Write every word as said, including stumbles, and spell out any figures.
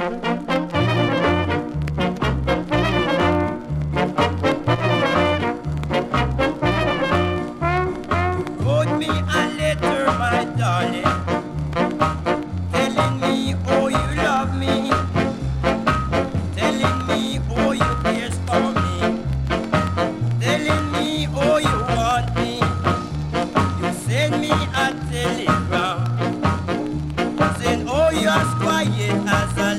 Wrote me a letter, my darling, telling me oh you love me, telling me oh you care for me, telling me oh you want me. You send me a telegram, saying oh you're as quiet as a